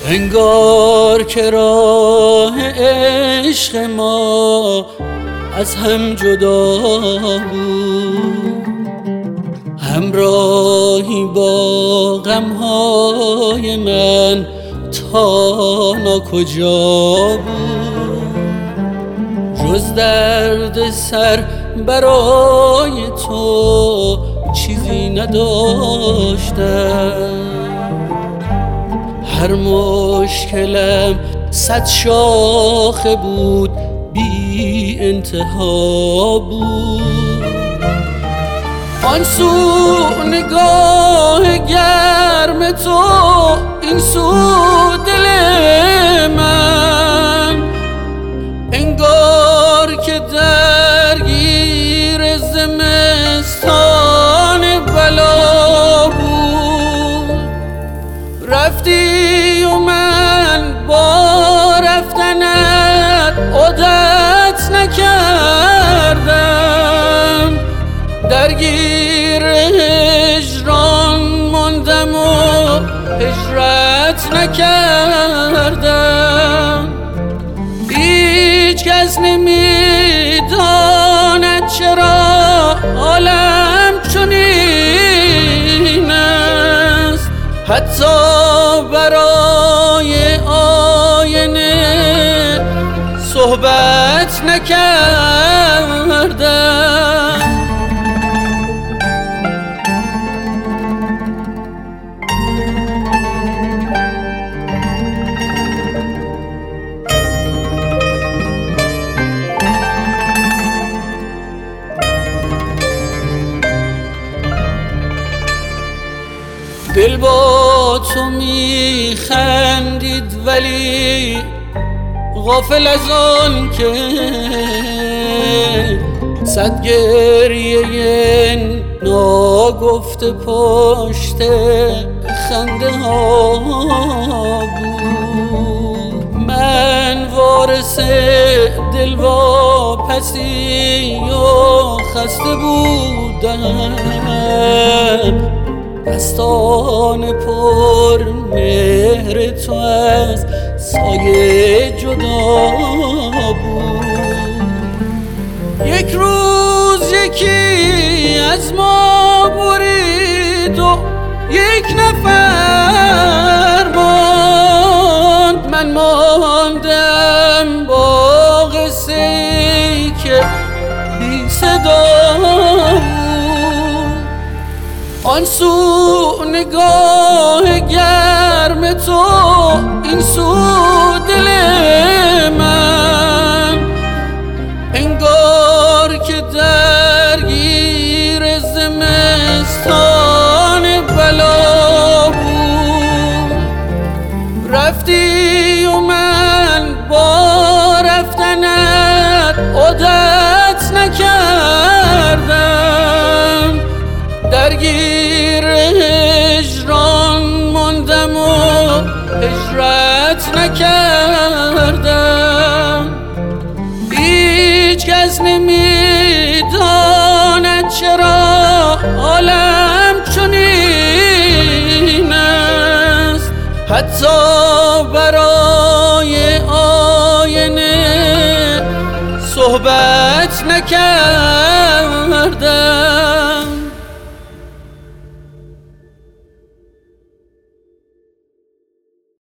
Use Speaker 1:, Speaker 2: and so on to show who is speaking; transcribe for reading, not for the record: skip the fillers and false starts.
Speaker 1: انگار که راه عشق ما از هم جدا بود، همراهی با غمهای من تا ناکجا بود. جز درد سر برای تو چیزی نداشتم، هر مشکلم 100 شاخه بود، بی انتها بود. آن سو نگاه گرم تو، این سو دل من، انگار که درگیر زمستان بلا بود. رفتی و من با رفتنت عادت نکردم، درگیر هجران ماندم و هجرت نکردم. هیچ کس نمیداند چرا عالم چنین است، حتی برای آینه صحبت نکردم. دل با تو میخندید ولی غافل از آن که 100 گریه ناگفته پشت خنده ها بود. من وارث دلواپسی و خسته بودم، دستان پر مهر تو از سایه جدا بود. یک روز یکی از ما برید و یک نفر ماند، من ماندم با قصه ای که بی صدا بود. آن سو نگاه گرم تو، این سو دل من، انگار که درگیر زمستان بلا بود. رفتی و من با رفتنت عادت نکردم، درگیر هجران ماندم و هجرت نکردم. هیچ کس نمیداند چرا عالم چنین است، حتی برای آینه صحبت نکردم.